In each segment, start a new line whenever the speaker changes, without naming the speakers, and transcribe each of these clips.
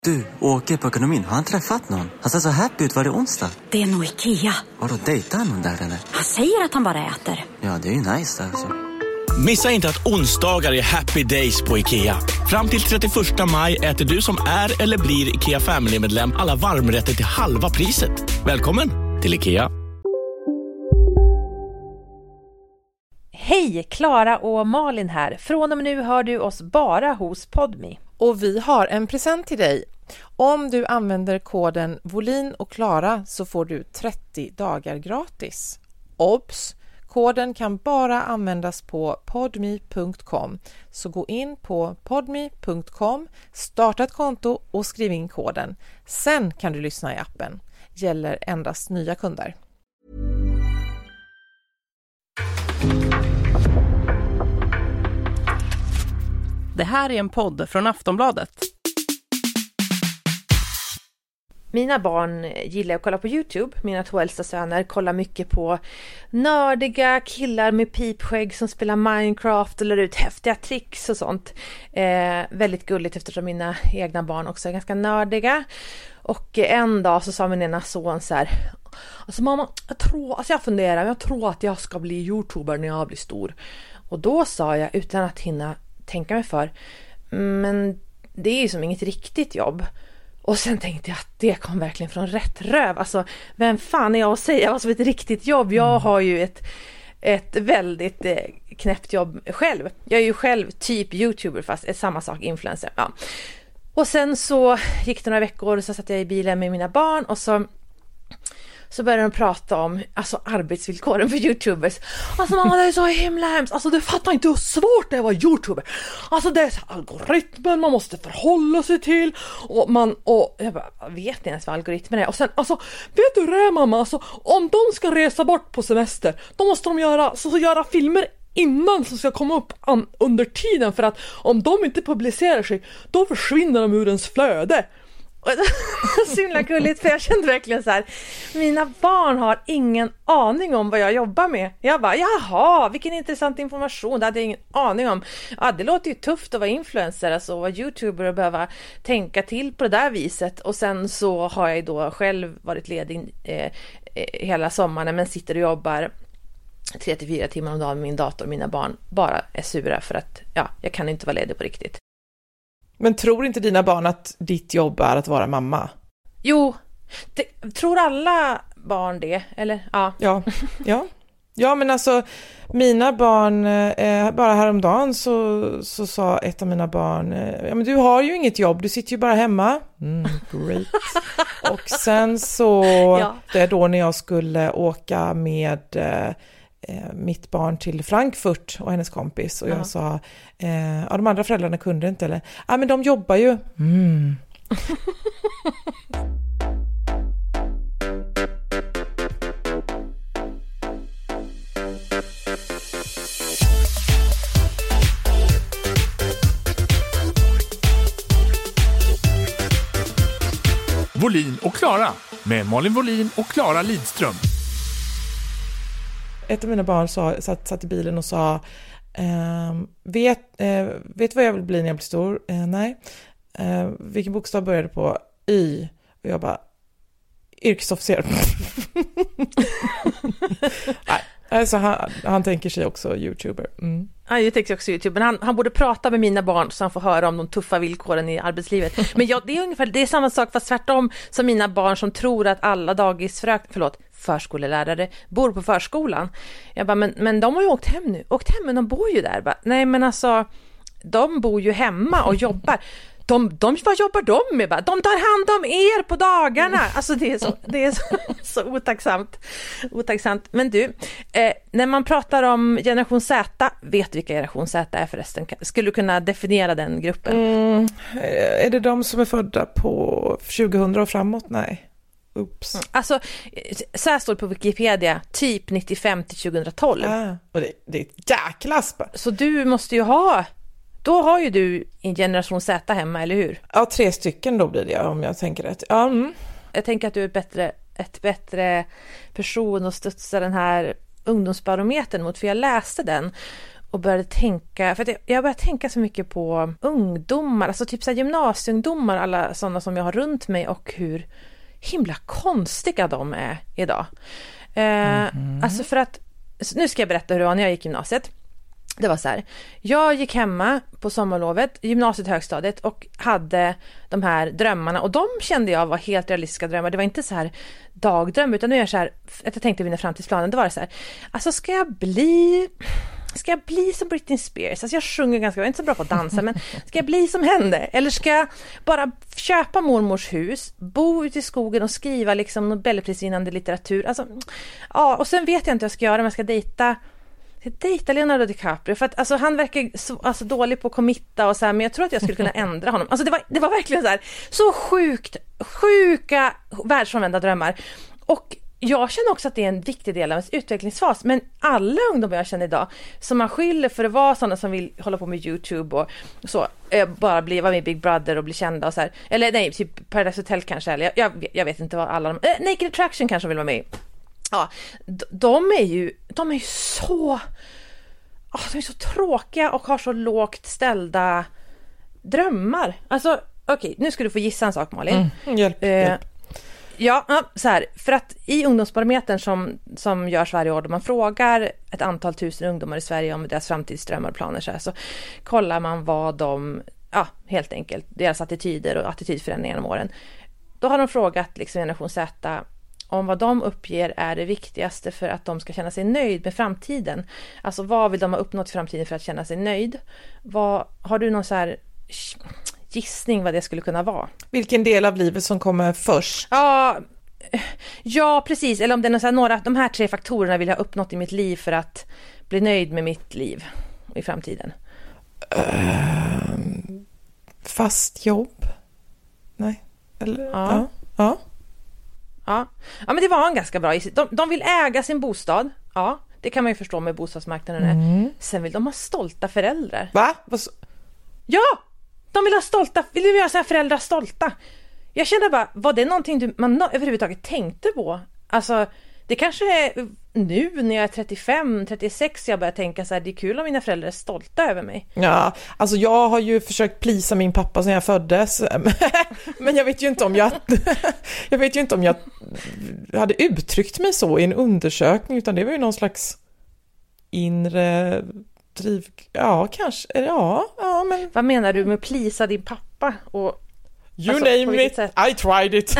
Du, åker på ekonomin. Har han träffat någon? Han ser så happy ut. Var det onsdag?
Det är nog Ikea.
Har du dejtat någon där eller?
Han säger att han bara äter.
Ja, det är ju nice alltså.
Missa inte att onsdagar är happy days på Ikea. Fram till 31 maj äter du som är eller blir Ikea Family-medlem alla varmrätter till halva priset. Välkommen till Ikea.
Hej, Klara och Malin här. Från och med nu hör du oss bara hos Podme.
Och vi har en present till dig. Om du använder koden Volin och Klara så får du 30 dagar gratis. Obs! Koden kan bara användas på podme.com. Så gå in på podme.com, starta ett konto och skriv in koden. Sen kan du lyssna i appen. Gäller endast nya kunder.
Det här är en podd från Aftonbladet.
Mina barn gillar att kolla på YouTube. Mina 2 äldsta söner kollar mycket på nördiga killar med pipskägg som spelar Minecraft och lär ut häftiga tricks och sånt. Väldigt gulligt eftersom mina egna barn också är ganska nördiga. Och en dag så sa min ena son så här: alltså mamma, jag tror att jag ska bli YouTuber när jag blir stor. Och då sa jag utan att hinna tänka mig för, men det är ju som inget riktigt jobb. Och sen tänkte jag att det kom verkligen från rätt röv. Alltså, vem fan är jag att säga vad som är ett riktigt jobb? Jag har ju ett väldigt knäppt jobb själv. Jag är ju själv typ YouTuber, fast är samma sak, influencer. Ja. Och sen så gick det några veckor och så satt jag i bilen med mina barn och så började de prata om arbetsvillkoren för YouTubers. Alltså mamma, det är så himla hemskt. Alltså du fattar inte hur svårt det är att vara YouTuber. Alltså det är så algoritmen man måste förhålla sig till. Och jag bara, vet inte ens vad algoritmen är. Och sen, vet du det mamma? Alltså, om de ska resa bort på semester, då måste de göra filmer innan som ska komma upp under tiden. För att om de inte publicerar sig, då försvinner de ur ens flöde. Så himla gulligt, för jag kände verkligen så här: mina barn har ingen aning om vad jag jobbar med. Jag bara, jaha, vilken intressant information. Det hade jag ingen aning om. Ja, det låter ju tufft att vara influencer, alltså vara YouTuber och behöva tänka till på det där viset. Och sen så har jag då själv varit ledig hela sommaren, men sitter och jobbar 3-4 timmar om dagen med min dator. Mina barn bara är sura för att jag kan inte vara ledig på riktigt.
Men tror inte dina barn att ditt jobb är att vara mamma?
Jo, tror alla barn det? Eller?
Ja, men alltså mina barn, bara häromdagen så sa ett av mina barn, men du har ju inget jobb, du sitter ju bara hemma. Great. Och sen så, det är då när jag skulle åka med mitt barn till Frankfurt och hennes kompis, och jag sa, de andra föräldrarna kunde inte, eller? Ja, men de jobbar ju.
Volin och Klara med Malin Volin och Klara Lidström.
Ett av mina barn satt i bilen och sa, vet vad jag vill bli när jag blir stor? Nej. Vilken bokstav började på? Y. Och jag bara, yrkesofficer. Nej. Alltså han tänker sig också YouTuber.
Ja, jag tänker också YouTuber. Men han borde prata med mina barn så han får höra om de tuffa villkoren i arbetslivet. Men det är samma sak fast tvärtom som mina barn som tror att alla förskolelärare bor på förskolan. Jag bara, men de har ju åkt hem nu. Men de bor ju där. Bara, nej, men alltså, de bor ju hemma och jobbar. Vad jobbar de med? Bara, de tar hand om er på dagarna. Alltså det är så otacksamt. Men du, när man pratar om generation Z, vet du vilka generation Z är förresten? Skulle du kunna definiera den gruppen?
Är det de som är födda på 2000 och framåt? Nej. Oops.
Alltså, så här står det på Wikipedia, typ 95 till 2012.
Och det är ett jäkla spår. Så
du måste ju ha... Då har ju du en generation Z hemma, eller hur?
Ja, 3 stycken då blir det, om jag tänker rätt.
Jag tänker att du är ett bättre person att studsa den här ungdomsbarometern mot, för jag läste den. och började tänka, för att jag började tänka så mycket på ungdomar, alltså typ så här gymnasieungdomar, alla sådana som jag har runt mig, och hur himla konstiga de är idag. Alltså för att, nu ska jag berätta hur det var när jag gick gymnasiet. Det var så här, jag gick hemma på sommarlovet, gymnasiet, högstadiet, och hade de här drömmarna, och de kände jag var helt realistiska drömmar. Det var inte så här dagdröm, utan nu är jag så här, att jag tänkte mina framtidsplanen, det var det så här, alltså ska jag bli som Britney Spears? Alltså jag sjunger ganska bra, jag är inte så bra på att dansa, men ska jag bli som henne? Eller ska jag bara köpa mormors hus, bo ute i skogen och skriva liksom Nobelprisvinnande litteratur? Alltså, ja, och sen vet jag inte vad jag ska göra, om jag ska dejta Leonardo DiCaprio, för att alltså, han verkar dålig på att committa och så här, men jag tror att jag skulle kunna ändra honom. Alltså det var verkligen så här, så sjuka världsfrånvända drömmar. Och jag känner också att det är en viktig del av ens utvecklingsfas, men alla ungdomar jag känner idag som man skyller för att vara sådana som vill hålla på med YouTube och så, bara vara med i Big Brother och bli kända och så här, eller nej, typ Paradise Hotel kanske, eller jag vet inte vad alla Naked Attraction kanske vill vara med i. Ja, de är ju så tråkiga och har så lågt ställda drömmar. Alltså, okej, nu ska du få gissa en sak, Malin.
Hjälp.
Ja, så här, för att i ungdomsbarometern som görs varje år, då man frågar ett antal tusen ungdomar i Sverige om deras framtidsdrömmar och planer, så kollar man vad de, helt enkelt, deras attityder och attitydförändringar genom åren. Då har de frågat liksom generation Z om vad de uppger är det viktigaste för att de ska känna sig nöjd med framtiden. Alltså vad vill de ha uppnått i framtiden för att känna sig nöjd? Har du någon så här gissning vad det skulle kunna vara?
Vilken del av livet som kommer först?
Ja, precis. Eller om det är så här, de här 3 faktorerna vill jag ha uppnått i mitt liv för att bli nöjd med mitt liv i framtiden.
Fast jobb? Nej. Eller?
Ja. Ja, men det var en ganska bra. De vill äga sin bostad. Ja, det kan man ju förstå med bostadsmarknaden. Sen vill de ha stolta föräldrar.
Va?
Ja, de vill göra sina föräldrar stolta. Jag kände bara, var det någonting man överhuvudtaget tänkte på? Alltså, det kanske är nu när jag är 35, 36 jag börjar tänka så här, det är kul om mina föräldrar är stolta över mig.
Ja, alltså jag har ju försökt plisa min pappa sedan jag föddes. Men jag vet ju inte om jag hade uttryckt mig så i en undersökning, utan det var ju någon slags inre driv. Ja, kanske. Ja, men
vad menar du med plisa din pappa? Och
you name it, I tried it.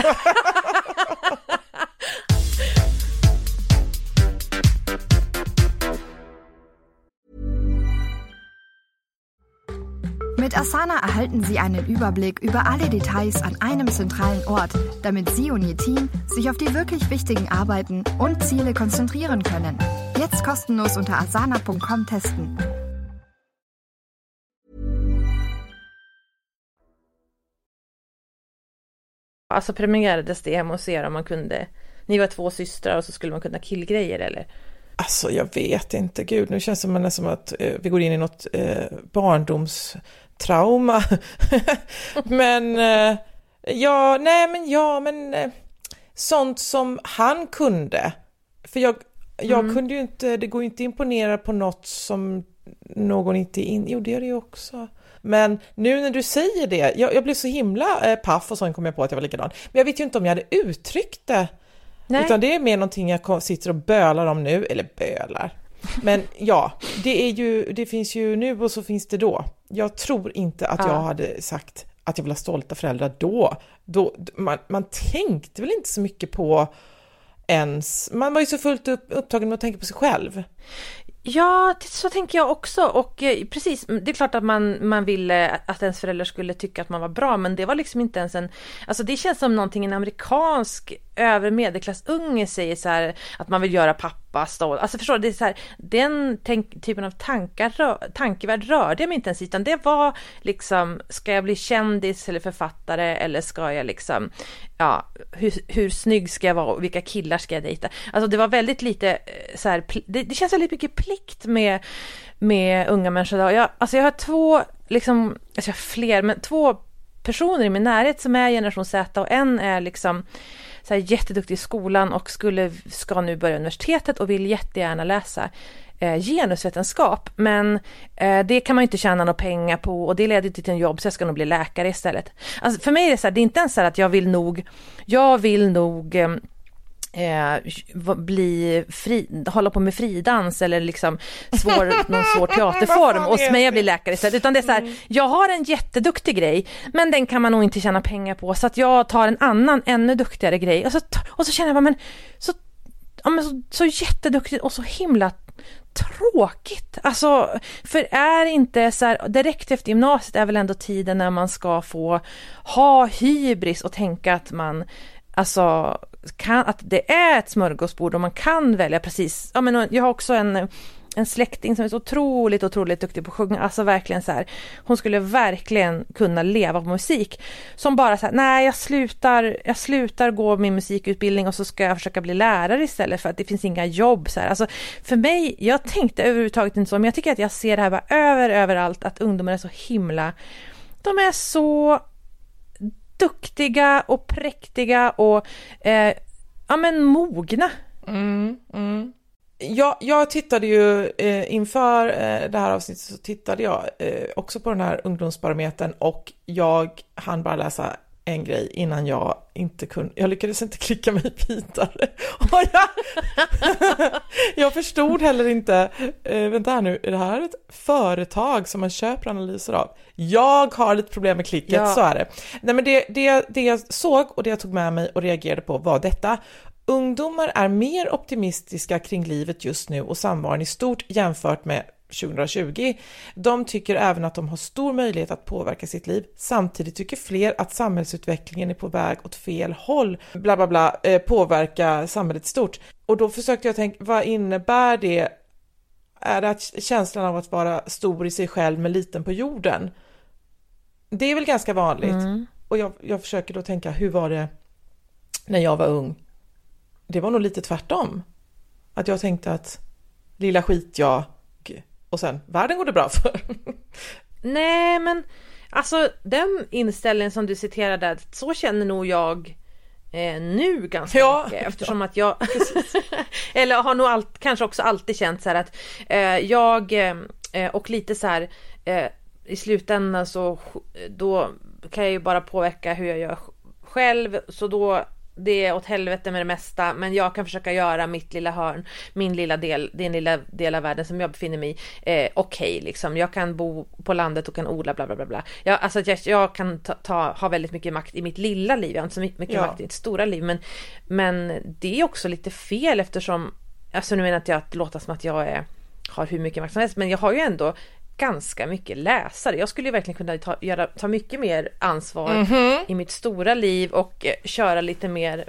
Mit Asana erhalten Sie einen Überblick über alle Details an einem zentralen Ort, damit Sie und Ihr Team sich auf die wirklich wichtigen Arbeiten und Ziele konzentrieren können. Jetzt kostenlos unter asana.com testen.
Alltså premierades det hemma hos er om man kunde, ni var 2 systrar och så skulle man kunna killgrejer, eller?
Alltså jag vet inte, gud, nu känns det som att vi går in i något barndomstrauma. Men sånt som han kunde. För jag kunde ju inte, det går ju inte imponera på något som någon inte jo det gör det ju också. Men nu när du säger det, jag blev så himla paff och så kom jag på att jag var likadan. Men jag vet ju inte om jag hade uttryckt det. Nej. Utan det är mer någonting jag sitter och bölar om nu, eller bölar. Men ja, det finns ju nu och så finns det då. Jag tror inte att jag hade sagt att jag vill ha stolta föräldrar då man tänkte väl inte så mycket på ens. Man var ju så fullt upptagen med att tänka på sig själv.
Ja, så tänker jag också. Och precis, det är klart att man ville att ens föräldrar skulle tycka att man var bra, men det var liksom inte ens alltså det känns som någonting en amerikansk övre medelklassunge säger så här, att man vill göra pappa stolt. Alltså förstår du, det är så här, den typen av tankevärld rörde jag mig inte ens, utan det var liksom, ska jag bli kändis eller författare, eller ska jag liksom, hur snygg ska jag vara och vilka killar ska jag dejta. Alltså det var väldigt lite så här, det känns väldigt mycket plikt med unga människor idag. Jag har 2 liksom, alltså jag har fler, men 2 personer i min närhet som är generation Z, och en är liksom så här jätteduktig i skolan och ska nu börja universitetet och vill jättegärna läsa. genusvetenskap, men det kan man ju inte tjäna några pengar på och det leder till en jobb, så jag ska nog bli läkare istället. Alltså för mig är det så här, det är inte ens så här att jag vill nog hålla på med fridans eller liksom någon svår teaterform och mig bli läkare istället, utan det är så här, jag har en jätteduktig grej men den kan man nog inte tjäna pengar på, så att jag tar en annan ännu duktigare grej och så känner jag bara, men så jätteduktigt och så himla tråkigt. Alltså, för är inte så här, direkt efter gymnasiet är väl ändå tiden när man ska få ha hybris och tänka att man att det är ett smörgåsbord och man kan välja precis. Ja, men jag har också en släkting som är så otroligt duktig på att sjunga. Alltså verkligen så här, hon skulle verkligen kunna leva på musik. Som bara så här, nej, jag slutar gå min musikutbildning och så ska jag försöka bli lärare istället för att det finns inga jobb så här. Alltså för mig, jag tänkte överhuvudtaget inte så, men jag tycker att jag ser det här bara överallt, att ungdomar är så himla, de är så duktiga och präktiga och mogna.
Jag tittade ju inför det här avsnittet, så tittade jag också på den här ungdomsbarometern och jag hann bara läsa en grej innan jag lyckades inte klicka mig vidare. Jag förstod heller inte, vänta här nu, är det här ett företag som man köper analyser av? Jag har lite problem med klicket, så är det. Nej, men det jag såg och det jag tog med mig och reagerade på var detta: ungdomar är mer optimistiska kring livet just nu och samvaron i stort jämfört med 2020. De tycker även att de har stor möjlighet att påverka sitt liv. Samtidigt tycker fler att samhällsutvecklingen är på väg åt fel håll. Bla bla bla, påverka samhället stort. Och då försökte jag tänka, vad innebär det? Är det känslan av att vara stor i sig själv men liten på jorden? Det är väl ganska vanligt. Och jag försöker då tänka, hur var det när jag var ung? Det var nog lite tvärtom. Att jag tänkte att lilla skit jag, och sen världen går det bra för.
Nej, men alltså den inställningen som du citerade, så känner nog jag nu ganska mycket, eftersom att jag eller har nog kanske också alltid känt så här att jag och lite så här i slutändan så då kan jag ju bara påverka hur jag gör själv, så då det är åt helvete med det mesta, men jag kan försöka göra mitt lilla hörn, min lilla del, den lilla del av världen som jag befinner mig i okej, liksom. Jag kan bo på landet och kan odla bla bla bla bla. Jag kan ha väldigt mycket makt i mitt lilla liv, jag har inte så mycket makt i mitt stora liv, men det är också lite fel, eftersom, alltså nu menar inte jag att låta som att jag har hur mycket makt som helst, men jag har ju ändå ganska mycket läsare. Jag skulle ju verkligen kunna ta mycket mer ansvar i mitt stora liv och köra lite mer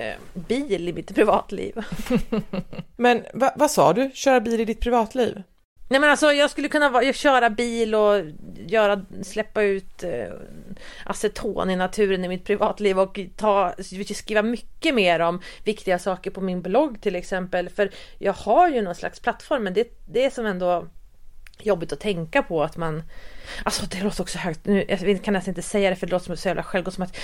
bil i mitt privatliv.
Men vad sa du? Köra bil i ditt privatliv?
Nej, men alltså jag skulle kunna köra bil och släppa ut aceton i naturen i mitt privatliv och skriva mycket mer om viktiga saker på min blogg till exempel, för jag har ju någon slags plattform, men det är som ändå jobbigt att tänka på att man, alltså det låter också högt nu, jag kan nästan inte säga det för det låter så jävla självgott, som att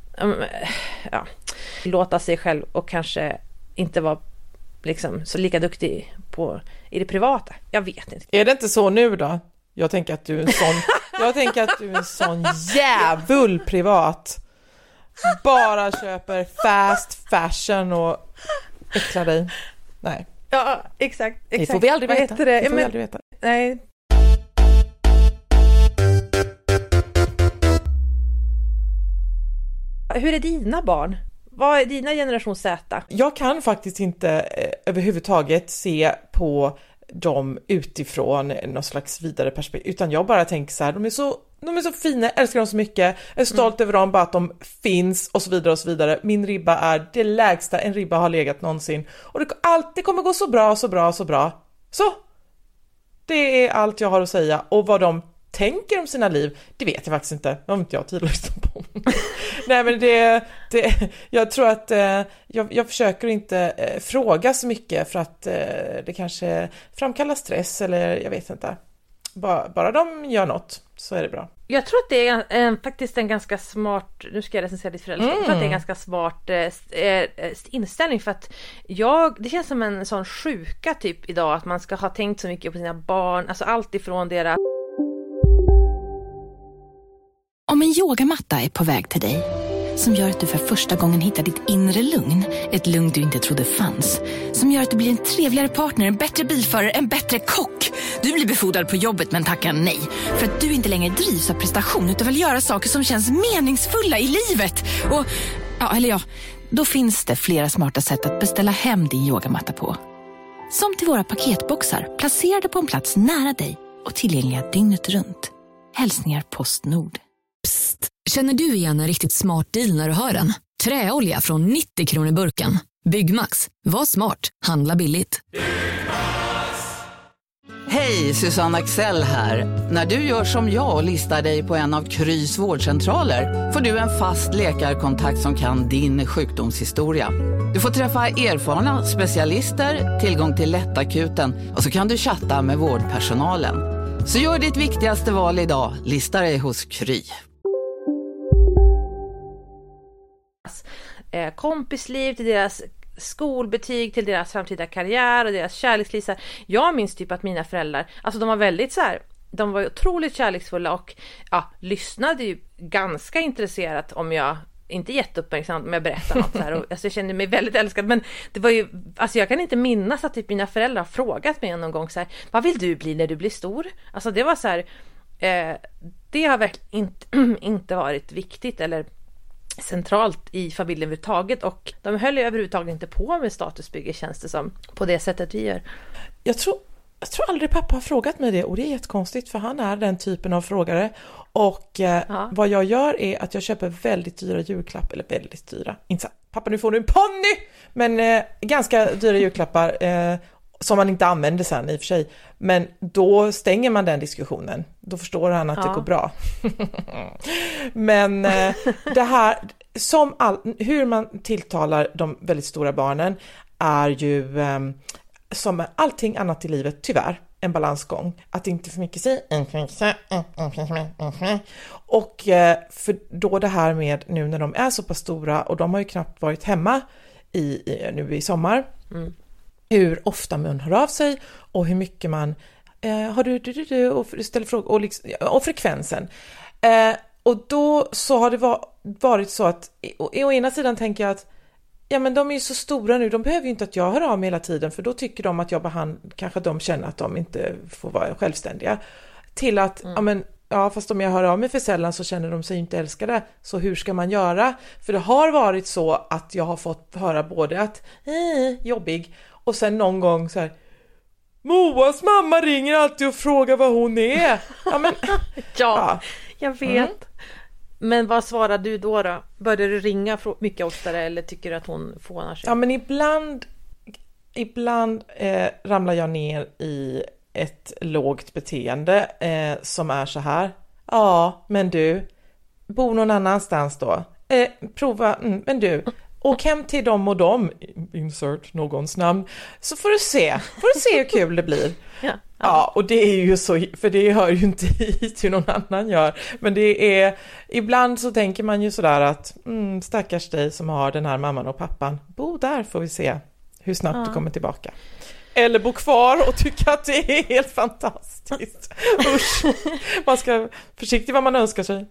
låta sig själv och kanske inte vara liksom så lika duktig i det privata. Jag vet inte.
Är det inte så nu då? Jag tänker att du är en sån jävul privat. Bara köper fast fashion och äcklar dig. Nej.
Ja, exakt.
Det får vi aldrig veta.
Nej. Hur är dina barn? Vad är dina generation Z?
Jag kan faktiskt inte överhuvudtaget se på dem utifrån någon slags vidare perspektiv, utan jag bara tänker så här, de är så fina, jag älskar dem så mycket, jag är stolt över dem, bara att de finns och så vidare och så vidare. Min ribba är det lägsta en ribba har legat någonsin, och det alltid kommer gå så bra. Så det är allt jag har att säga, och vad de tänker om sina liv, det vet jag faktiskt inte. Det har inte jag tid att lyssna på. Nej, men jag tror att jag försöker inte fråga så mycket, för att det kanske framkallar stress, eller jag vet inte. bara de gör något så är det bra.
Jag tror att det är faktiskt en ganska smart, nu ska jag recensera ditt föräldraskap, jag tror att det är en ganska smart inställning, för att det känns som en sån sjuka typ idag, att man ska ha tänkt så mycket på sina barn, alltså allt ifrån deras...
Om en yogamatta är på väg till dig, som gör att du för första gången hittar ditt inre lugn, ett lugn du inte trodde fanns, som gör att du blir en trevligare partner, en bättre bilförare, en bättre kock. Du blir befordrad på jobbet men tackar nej, för att du inte längre drivs av prestation utan vill göra saker som känns meningsfulla i livet. Och, då finns det flera smarta sätt att beställa hem din yogamatta på. Som till våra paketboxar, placerade på en plats nära dig och tillgängliga dygnet runt. Hälsningar Postnord.
Psst, känner du igen en riktigt smart deal när du hör den? Träolja från 90 kronor burken. Byggmax, var smart, handla billigt.
Hej, Susanne Axel här. När du gör som jag och listar dig på en av Krys vårdcentraler får du en fast läkarkontakt som kan din sjukdomshistoria. Du får träffa erfarna specialister, tillgång till lättakuten och så kan du chatta med vårdpersonalen. Så gör ditt viktigaste val idag, lista dig hos Kry.
Kompisliv, till deras skolbetyg, till deras framtida karriär och deras kärleksliv. Jag minns typ att mina föräldrar, alltså de var väldigt så här, de var otroligt kärleksfulla och lyssnade ju ganska intresserat om jag, inte jätteuppmärksamt om jag berättar något så här, och, alltså jag kände mig väldigt älskad, men det var ju, alltså jag kan inte minnas att typ mina föräldrar frågat mig någon gång så här, vad vill du bli när du blir stor? Alltså det var så här, det har verkligen inte varit viktigt eller centralt i familjen överhuvudtaget, och de höll ju överhuvudtaget inte på med statusbygge, känns det som, på det sättet vi gör.
Jag tror aldrig pappa har frågat mig det, och det är jättekonstigt för han är den typen av frågare, och vad jag gör är att jag köper väldigt dyra julklappar, eller väldigt dyra, inte så, pappa nu får du en ponny, men ganska dyra julklappar som man inte använder sen i och för sig, men då stänger man den diskussionen, då förstår han att det går bra. Men det här, hur man tilltalar de väldigt stora barnen är ju som allting annat i livet, tyvärr, en balansgång. Att inte för mycket säga och för då det här med nu när de är så pass stora, och de har ju knappt varit hemma nu i sommar, hur ofta man hör av sig och hur mycket man har du och ställer frågor och frekvensen. Och då så har det varit så att å ena sidan tänker jag att ja, men de är ju så stora nu, de behöver ju inte att jag hör av mig hela tiden, för då tycker de att kanske de känner att de inte får vara självständiga. Till att, fast om jag hör av mig för sällan så känner de sig inte älskade, så hur ska man göra? För det har varit så att jag har fått höra både att jobbig, och sen någon gång så här, Moas mamma ringer alltid och frågar vad hon är.
Jag vet. Men vad svarar du då? Börjar du ringa mycket oftare, eller tycker du att hon fånar sig?
Ja, men ibland ramlar jag ner i ett lågt beteende som är så här. Ja, men du, bo någon annanstans då. Prova, men du, åk hem till dem och dem, insert någons namn, så får du se hur kul det blir. Ja, och det är ju så, för det hör ju inte hit hur någon annan gör, men det är, ibland så tänker man ju sådär att stackars dig som har den här mamman och pappan, bo där, får vi se hur snabbt du kommer tillbaka. Eller bo kvar och tycka att det är helt fantastiskt. Usch. Man ska vara försiktig vad man önskar sig.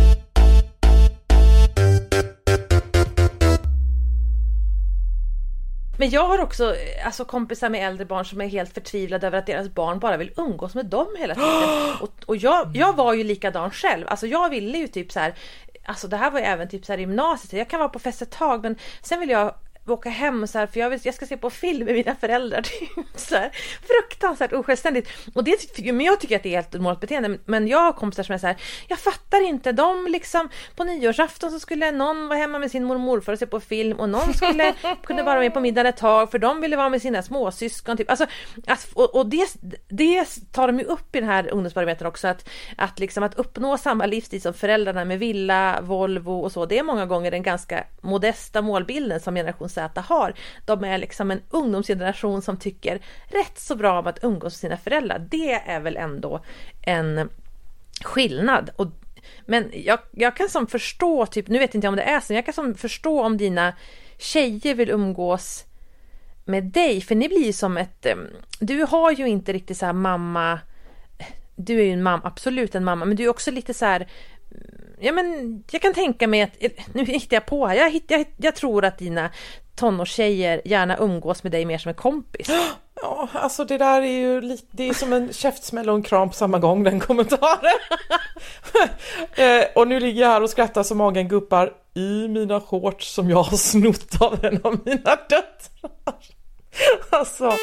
Men jag har också kompisar med äldre barn som är helt förtvivlade över att deras barn bara vill umgås med dem hela tiden. Och jag var ju likadan själv. Alltså jag ville ju typ så här, alltså det här var ju även typ så här i gymnasiet. Jag kan vara på fest ett tag, men sen vill jag åka hem så här, för jag ska se på film med mina föräldrar. Så här, fruktansvärt osjälvständigt. Och men jag tycker att det är helt normalt beteende. Men jag har kompisar som är så här, jag fattar inte. De liksom, på nyårsafton så skulle någon vara hemma med sin mormor för att se på film, och någon kunde vara med på middagen ett tag, för de ville vara med sina småsyskon typ. Alltså, och det tar de ju upp i den här ungdomsbarometern också, att uppnå samma livsstil som föräldrarna med villa, Volvo och så. Det är många gånger den ganska modesta målbilden som generation Z har. De är liksom en ungdomsgeneration som tycker rätt så bra om att umgås med sina föräldrar. Det är väl ändå en skillnad. Men jag kan som förstå, typ, nu vet inte jag om det är så, jag kan som förstå om dina tjejer vill umgås med dig, för ni blir som ett, du har ju inte riktigt så här mamma, du är ju en mamma, absolut en mamma, men du är också lite så här, ja men jag kan tänka mig att, nu hittar jag på här, jag tror att dina tonårstjejer gärna umgås med dig mer som en kompis.
Ja, alltså det där är ju det är som en käftsmäll och en kram på samma gång, den kommentaren. Och nu ligger jag här och skrattar så magen guppar i mina shorts som jag har snott av en av mina döttrar. Alltså.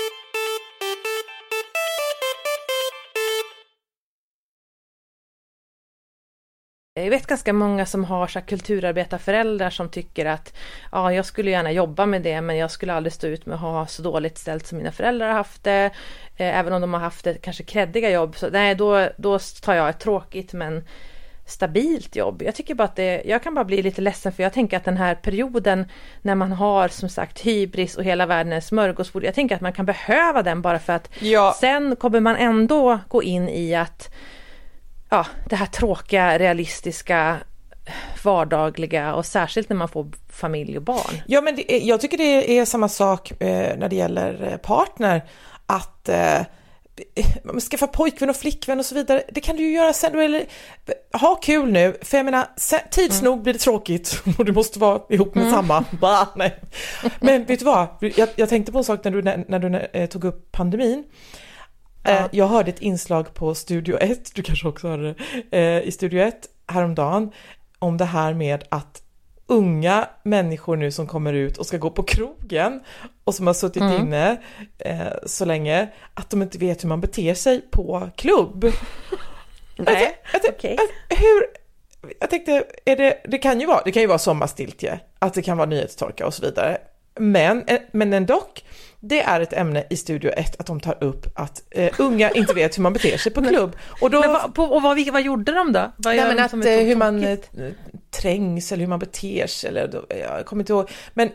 Jag vet ganska många som har så här kulturarbetarföräldrar som tycker att ja, jag skulle gärna jobba med det, men jag skulle aldrig stå ut med att ha så dåligt ställt som mina föräldrar har haft det. Även om de har haft ett kanske kreddiga jobb. Så nej, då tar jag ett tråkigt men stabilt jobb. Jag tycker bara att jag kan bara bli lite ledsen, för jag tänker att den här perioden när man har som sagt hybris och hela världen är smörgåsbord, jag tänker att man kan behöva den bara för att sen kommer man ändå gå in i att det här tråkiga, realistiska, vardagliga, och särskilt när man får familj och barn.
Ja, men jag tycker det är samma sak när det gäller partner, att man skaffa pojkvän och flickvän och så vidare. Det kan du ju göra sen, eller ha kul nu, för jag menar, tids nog blir det tråkigt och du måste vara ihop med samma. Nej. Men vet du vad? Jag tänkte på en sak när du tog upp pandemin. Jag hörde ett inslag på Studio 1, du kanske också hörde det, i Studio 1 häromdagen, om det här med att unga människor nu som kommer ut och ska gå på krogen och som har suttit inne så länge, att de inte vet hur man beter sig på klubb.
Nej, okej.
Jag tänkte, det kan ju vara sommarstiltje, att det kan vara nyhetstorka och så vidare. Men ändå, det är ett ämne i Studio 1 att de tar upp att unga inte vet hur man beter sig på klubb. Och då,
vad gjorde de då?
Hur man trängs eller hur man beter sig. Eller, jag kommer inte ihåg. Men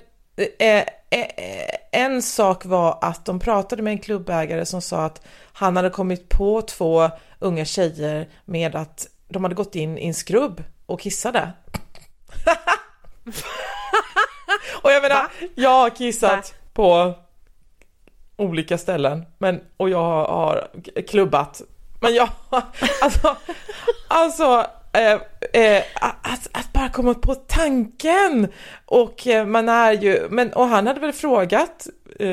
en sak var att de pratade med en klubbägare som sa att han hade kommit på 2 unga tjejer med att de hade gått in i en skrubb och kissade. Och jag menar, jag har kissat på olika ställen, och jag har klubbat, men jag att bara komma på tanken, och man är ju, och han hade väl frågat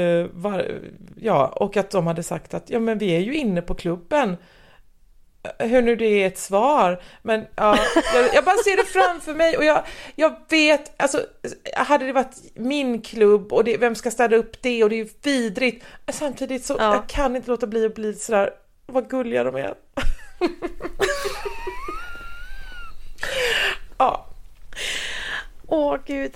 och att de hade sagt att men vi är ju inne på klubben. Hur nu det är ett svar, men jag bara ser det framför mig, och jag vet, alltså hade det varit min klubb och vem ska städa upp det, och det är ju vidrigt, samtidigt så jag kan inte låta bli att bli sådär, vad gulliga de är.
Åh gud.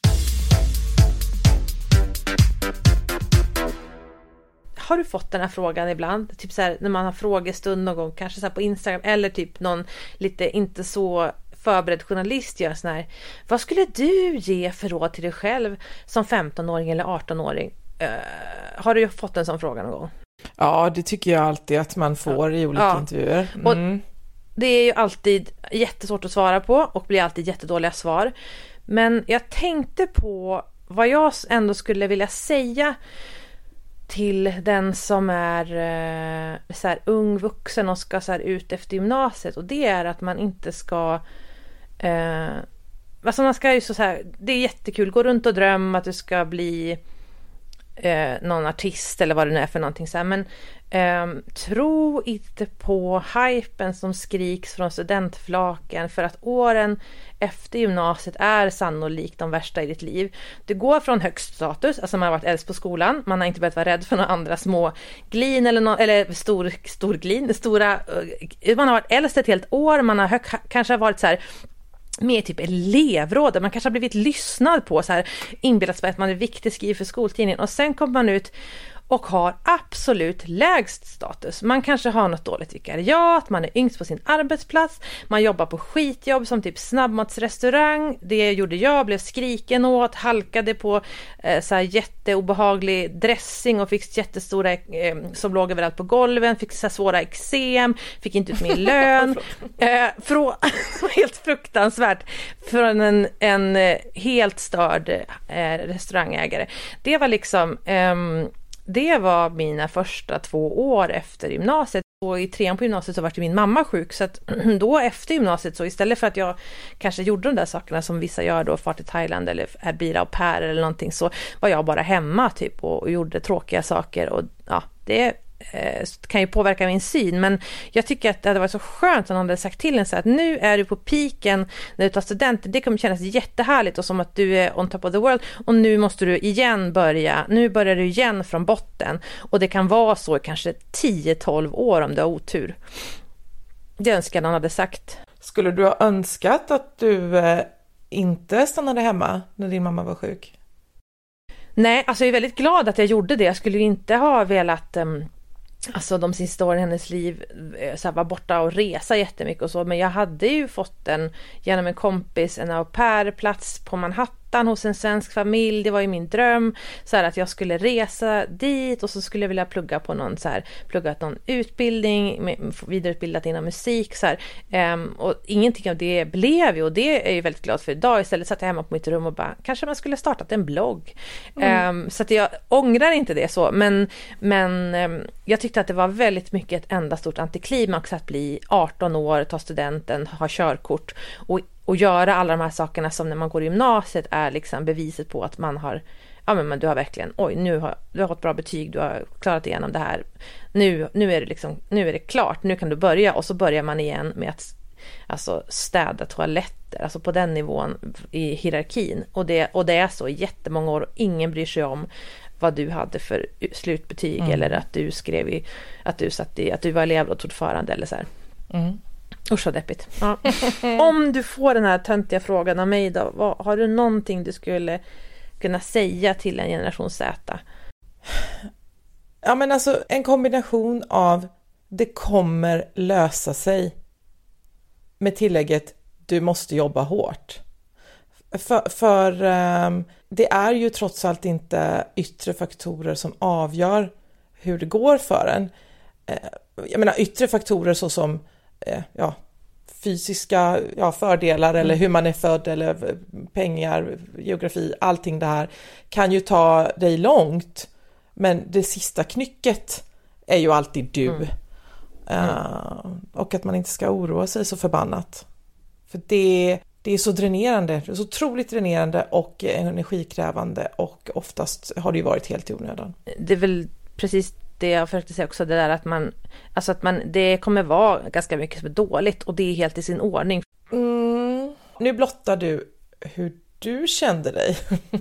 Har du fått den här frågan ibland? Typ så här, när man har frågestund någon gång, kanske så här på Instagram, eller typ någon lite inte så förberedd journalist gör sån här: vad skulle du ge för råd till dig själv som 15-åring eller 18-åring? Har du fått en sån fråga någon gång?
Ja, det tycker jag alltid att man får i olika intervjuer.
Och det är ju alltid jättesvårt att svara på och blir alltid jättedåliga svar. Men jag tänkte på vad jag ändå skulle vilja säga till den som är så här ung vuxen och ska så här ut efter gymnasiet, och det är att man inte ska alltså man ska ju så här, det är jättekul, gå runt och drömma att du ska bli någon artist eller vad det nu är för någonting så här, men tro inte på hypen som skriks från studentflaken, för att åren efter gymnasiet är sannolikt de värsta i ditt liv. Du går från högst status, alltså man har varit äldst på skolan, man har inte behövt vara rädd för några andra små glin eller stor glin, man har varit äldst ett helt år, man har kanske varit så här med typ elevråd, man kanske har blivit lyssnad på, så här inbillat sig att man är viktig, skriver för skoltidningen, och sen kommer man ut och har absolut lägst status. Man kanske har något dåligt vikariat, man är yngst på sin arbetsplats, man jobbar på skitjobb som typ snabbmatsrestaurang. Det gjorde jag, blev skriken åt, halkade på så här jätteobehaglig dressing och fick jättestora som låg överallt på golven, fick så här svåra eksem, fick inte ut min lön. Helt fruktansvärt från en helt störd restaurangägare. Det var liksom det var mina första 2 år efter gymnasiet. Och i 3:an på gymnasiet så var min mamma sjuk, så att då efter gymnasiet så istället för att jag kanske gjorde de där sakerna som vissa gör då, far till Thailand eller blir au pair eller någonting, så var jag bara hemma typ och gjorde tråkiga saker, och ja, det kan ju påverka min syn, men jag tycker att det hade varit så skönt om någon hade sagt till en så att nu är du på piken när du tar studenten, det kommer kännas jättehärligt och som att du är on top of the world, och nu måste du igen nu börjar du igen från botten, och det kan vara så kanske 10-12 år om du har otur. Det önskar någon hade sagt.
Skulle du ha önskat att du inte stannade hemma när din mamma var sjuk?
Nej, alltså jag är väldigt glad att jag gjorde det. Jag skulle ju inte ha velat alltså de sista åren i hennes liv så här, var borta och resa jättemycket och så, men jag hade ju fått genom en kompis en au pair-plats på Manhattan hos en svensk familj. Det var ju min dröm så här, att jag skulle resa dit, och så skulle jag vilja plugga på någon utbildning, vidareutbildat inom musik så här. Och ingenting av det blev ju, och det är jag ju väldigt glad för idag. Istället satt jag hemma på mitt rum och bara, kanske man skulle startat en blogg. Så att jag ångrar inte det så, men jag tyckte att det var väldigt mycket ett enda stort antiklimax att bli 18 år, ta studenten, ha körkort och göra alla de här sakerna som när man går i gymnasiet är liksom beviset på att man har, ja men du har verkligen, du har fått bra betyg, du har klarat igenom det här, nu är det klart, nu kan du börja, och så börjar man igen med att alltså städa toaletter, alltså på den nivån i hierarkin, och det är så jättemånga år och ingen bryr sig om vad du hade för slutbetyg eller att du skrev att du var elevrådsordförande eller så här. Usch så deppigt. Ja. Om du får den här töntiga frågan av mig då, har du någonting du skulle kunna säga till en generation Z?
Ja, men alltså en kombination av det kommer lösa sig med tillägget du måste jobba hårt. För det är ju trots allt inte yttre faktorer som avgör hur det går för en. Jag menar yttre faktorer såsom fysiska fördelar eller hur man är född eller pengar, geografi, allting det här kan ju ta dig långt, men det sista knycket är ju alltid du. Och att man inte ska oroa sig så förbannat, för det är så dränerande, det är så otroligt dränerande och energikrävande, och oftast har det ju varit helt i onödan.
Det är väl precis det jag försökte säga också, det där att det kommer vara ganska mycket som är dåligt, och det är helt i sin ordning.
Nu blottar du hur du kände dig.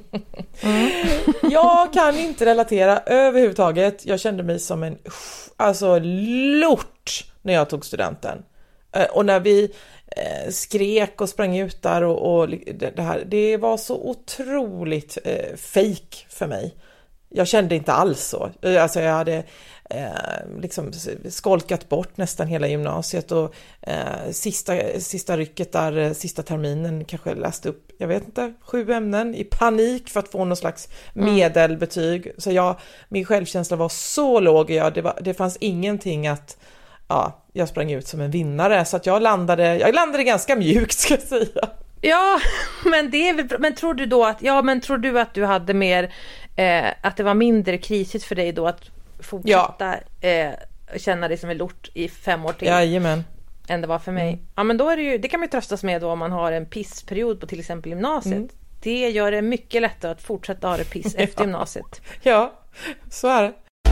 Jag kan inte relatera överhuvudtaget. Jag kände mig som en lort när jag tog studenten. Och när vi skrek och sprang ut där och det här, det var så otroligt fake för mig. Jag kände inte alls så. Alltså jag hade liksom skolkat bort nästan hela gymnasiet, och sista rycket där, sista terminen kanske läste upp, jag vet inte, 7 ämnen i panik för att få någon slags medelbetyg. Så min självkänsla var så låg, det fanns ingenting att jag sprang ut som en vinnare, så att jag landade ganska mjukt, ska jag säga. Ja, men tror du då att tror du att du hade mer att det var mindre krisigt för dig då att fortsätta känna dig som en lort i 5 år till? Jajamän.
Än det var för mig. Ja, men då är det kan man ju tröstas med då om man har en pissperiod på till exempel gymnasiet. Det gör det mycket lättare att fortsätta ha det piss efter gymnasiet.
Ja, så är det.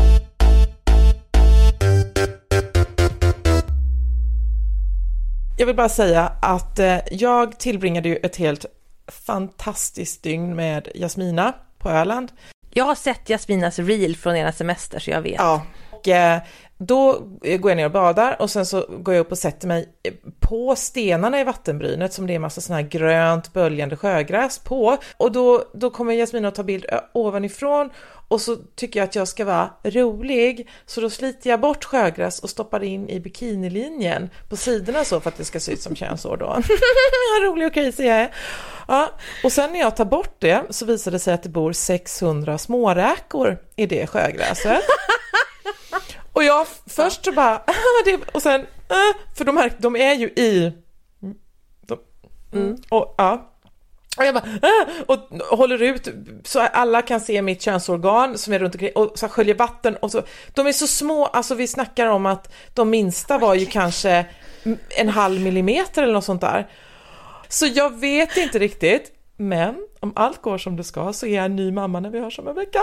Jag vill bara säga att jag tillbringade ju ett helt fantastiskt dygn med Jasmina på Öland.
Jag har sett Jasminas reel från era semester, så jag vet.
Ja, och Då går jag ner och badar och sen så går jag upp och sätter mig på stenarna i vattenbrynet som det är massa sån här grönt böljande sjögräs på. Och då kommer Jasmin att ta bild ovanifrån och så tycker jag att jag ska vara rolig. Så då sliter jag bort sjögräs och stoppar in i bikinilinjen på sidorna så för att det ska se ut som könsår då. Rolig och crazy jag är. Ja, och sen när jag tar bort det så visar det sig att det bor 600 småräkor i det sjögräset. Och jag först så bara, och sen, för de är ju i, och ja. Och jag bara, och håller ut så alla kan se mitt könsorgan som är runt omkring och så sköljer vatten och så. De är så små, alltså vi snackar om att de minsta var ju kanske 0,5 millimeter eller något sånt där. Så jag vet inte riktigt, men om allt går som det ska så är jag en ny mamma när vi hörs om en vecka.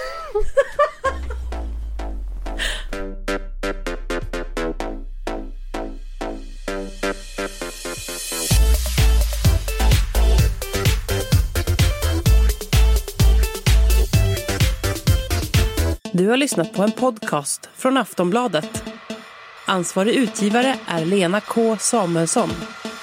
Du har lyssnat på en podcast från Aftonbladet. Ansvarig utgivare är Lena K. Samuelsson.